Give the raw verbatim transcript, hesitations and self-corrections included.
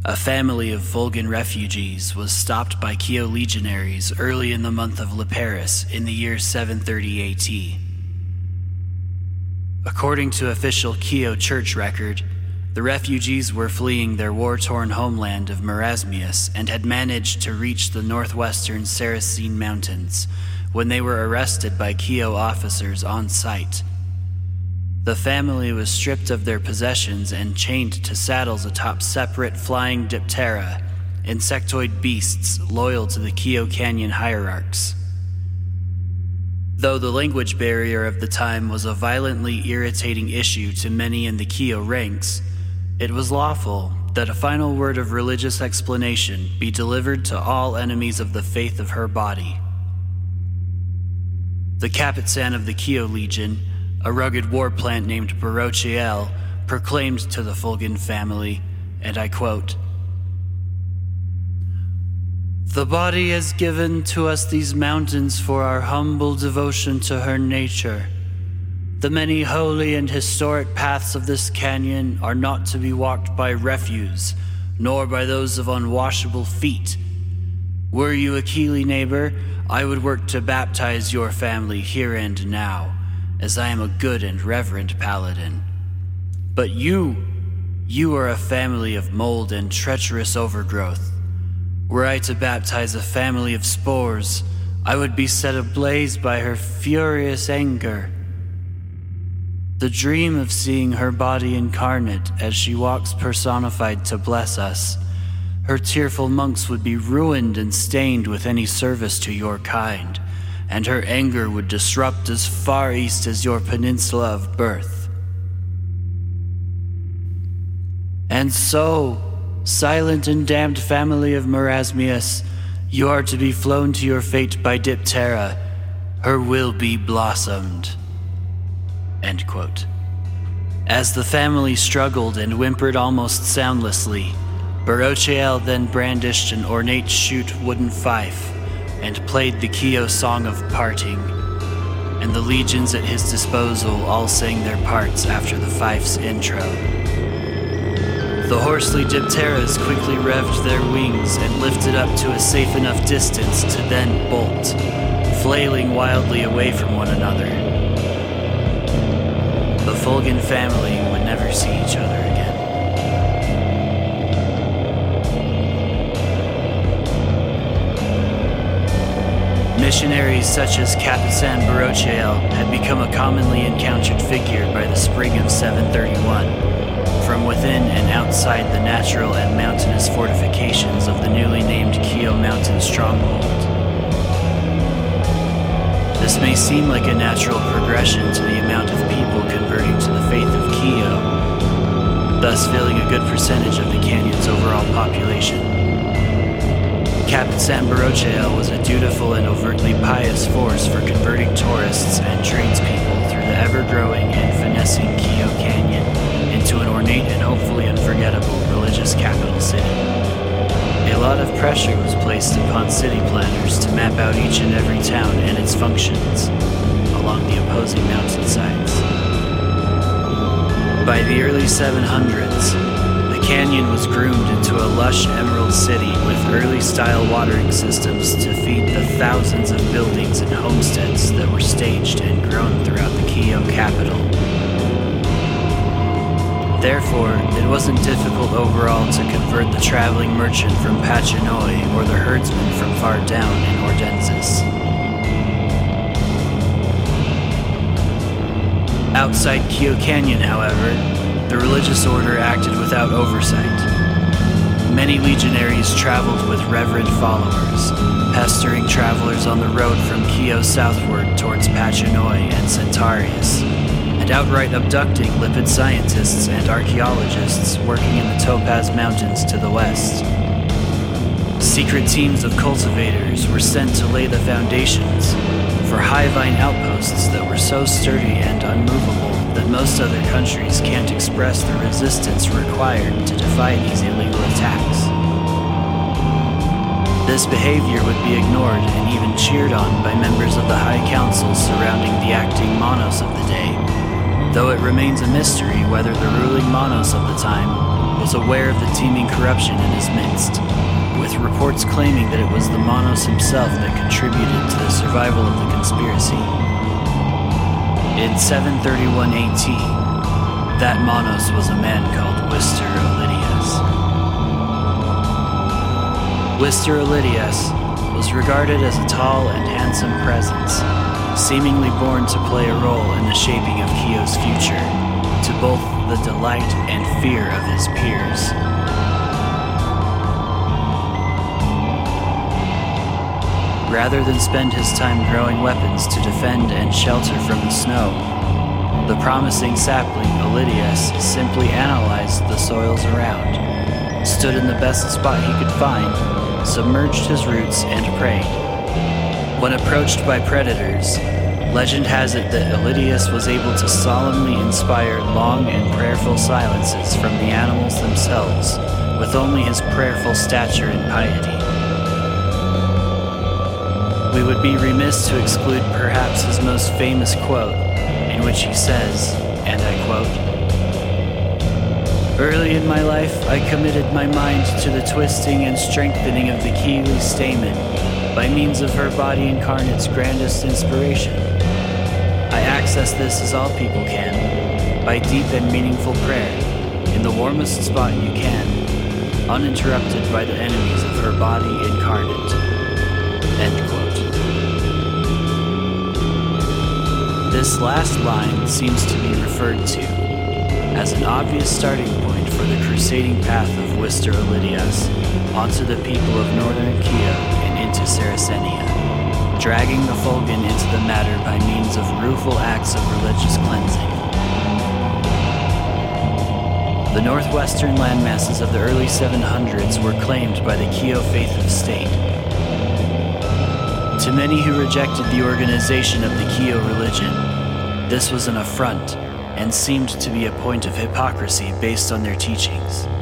A family of Volgan refugees was stopped by Kio legionaries early in the month of Liparis in the year seven thirty A D. According to official Kio church record, the refugees were fleeing their war-torn homeland of Marasmius and had managed to reach the northwestern Saracen Mountains when they were arrested by Kio officers on site. The family was stripped of their possessions and chained to saddles atop separate flying diptera, insectoid beasts loyal to the Kio Canyon hierarchs. Though the language barrier of the time was a violently irritating issue to many in the Kio ranks, it was lawful that a final word of religious explanation be delivered to all enemies of the faith of her body. The Kapitsan of the Kio Legion, a rugged war plant named Barochiel, proclaimed to the Volgan family, and I quote, "The body has given to us these mountains for our humble devotion to her nature. The many holy and historic paths of this canyon are not to be walked by refuse, nor by those of unwashable feet. Were you a Kili neighbor, I would work to baptize your family here and now, as I am a good and reverent paladin. But you, you are a family of mold and treacherous overgrowth. Were I to baptize a family of spores, I would be set ablaze by her furious anger. The dream of seeing her body incarnate as she walks personified to bless us, her tearful monks would be ruined and stained with any service to your kind, and her anger would disrupt as far east as your peninsula of birth. And so, silent and damned family of Marasmius, you are to be flown to your fate by diptera. Her will be blossomed." End quote. As the family struggled and whimpered almost soundlessly, Barochiel then brandished an ornate shoot wooden fife and played the Kio song of parting, and the legions at his disposal all sang their parts after the fife's intro. The horsely dipteras quickly revved their wings and lifted up to a safe enough distance to then bolt, flailing wildly away from one another. The Volgan family would never see each other again. Missionaries such as Kapitsan Barochiel had become a commonly encountered figure by the spring of seven thirty-one, from within and outside the natural and mountainous fortifications of the newly named Kio Mountain Stronghold. This may seem like a natural progression to the amount of people converting to the faith of Kio, thus filling a good percentage of the canyon's overall population. Kapitsan Barochiel was a dutiful and overtly pious force for converting tourists and tradespeople through the ever-growing and finessing Kio Canyon into an ornate and hopefully unforgettable religious capital city. A lot of pressure was placed upon city planners to map out each and every town and its functions along the opposing mountainsides. By the early seven hundreds, the canyon was groomed into a lush emerald city with early-style watering systems to feed the thousands of buildings and homesteads that were staged and grown throughout the Kio capital. Therefore, it wasn't difficult overall to convert the traveling merchant from Pachinoi or the herdsman from far down in Ordensis. Outside Kio Canyon, however, the religious order acted without oversight. Many legionaries traveled with reverent followers, pestering travelers on the road from Kio southward towards Pachinoi and Centaurus, and outright abducting lipid scientists and archaeologists working in the Topaz Mountains to the west. Secret teams of cultivators were sent to lay the foundations for high-vine outposts that were so sturdy and unmovable that most other countries can't express the resistance required to defy these illegal attacks. This behavior would be ignored and even cheered on by members of the High Council surrounding the acting Monos of the day, though it remains a mystery whether the ruling Monos of the time was aware of the teeming corruption in his midst, with reports claiming that it was the Monos himself that contributed to the survival of the conspiracy. In seven thirty-one A T, that Monos was a man called Wister Olithius. Wister Olithius was regarded as a tall and handsome presence, seemingly born to play a role in the shaping of Kyo's future, to both the delight and fear of his peers. Rather than spend his time growing weapons to defend and shelter from the snow, the promising sapling Olithius simply analyzed the soils around, stood in the best spot he could find, submerged his roots, and prayed. When approached by predators, legend has it that Olithius was able to solemnly inspire long and prayerful silences from the animals themselves, with only his prayerful stature and piety. We would be remiss to exclude perhaps his most famous quote, in which he says, and I quote, "Early in my life, I committed my mind to the twisting and strengthening of the Keeley stamen by means of her body incarnate's grandest inspiration. I access this as all people can, by deep and meaningful prayer, in the warmest spot you can, uninterrupted by the enemies of her body incarnate." End quote. This last line seems to be referred to as an obvious starting point for the crusading path of Wister Olithius onto the people of northern Kyo and into Saracenia, dragging the Fulgan into the matter by means of rueful acts of religious cleansing. The northwestern landmasses of the early seven hundreds were claimed by the Kyo faith of state. To many who rejected the organization of the Kyo religion, this was an affront and seemed to be a point of hypocrisy based on their teachings.